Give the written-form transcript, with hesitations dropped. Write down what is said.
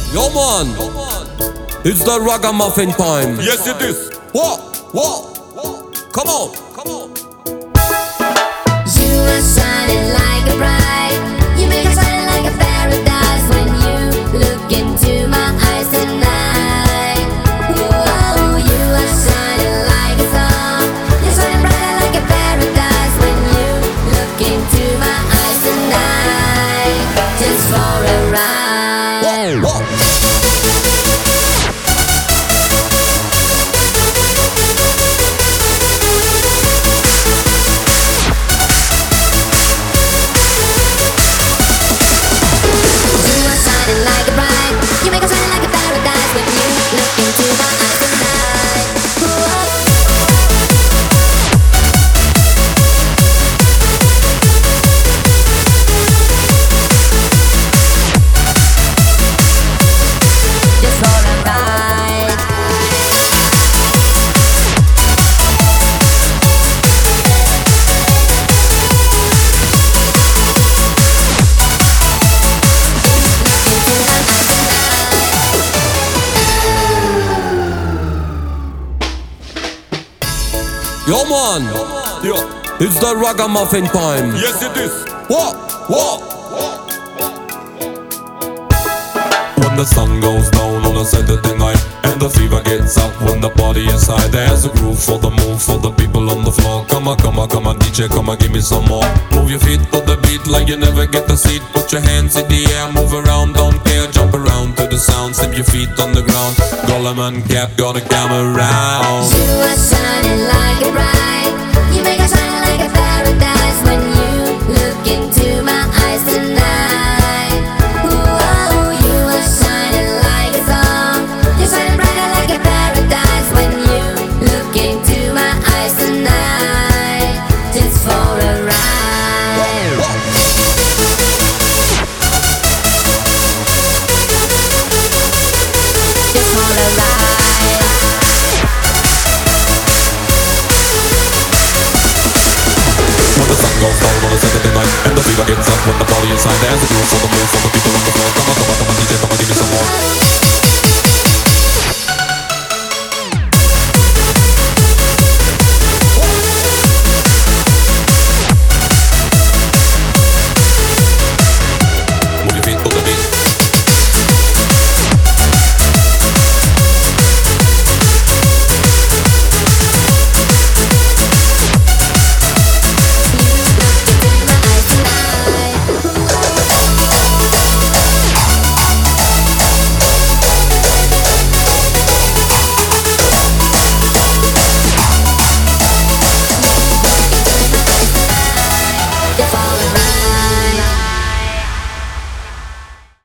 Yo man, it's the ragamuffin time. Yes, it is. What? Come on, come on. You are shining like a bright. You make us shine like a paradise when you look into my eyes tonight. Whoa, you are shining like a star. You're shining brighter like a paradise when you look into my eyes tonight. Just for a ride. What? Like a bride, you make us shine like a paradise when you look into my eyes tonight. Just for a ride. Yo man, Yo. it's the ragamuffin time. Yes, it is. What? When the sun goes down on a Saturday night and the fever gets up when the party is high, there's a groove for the move for the people on the floor. Come on, DJ, come on, give me some more. Move your feet to the beat like you never get a seat. Put your hands in the air, move around, don't care. Jump around to the sound, slip your feet on the ground. Gollum and Cap gonna come around. You are shining like a bright. You make us shine like a paradise when you look into my eyes tonight. Whoa, you are shining like a star. You're shining brighter like a paradise when you look into my eyes tonight. Just for a ride. Just for a ride. When the sun goes down on a Saturday night and the fever gets up when the party is high, there's a groove for the move for the people on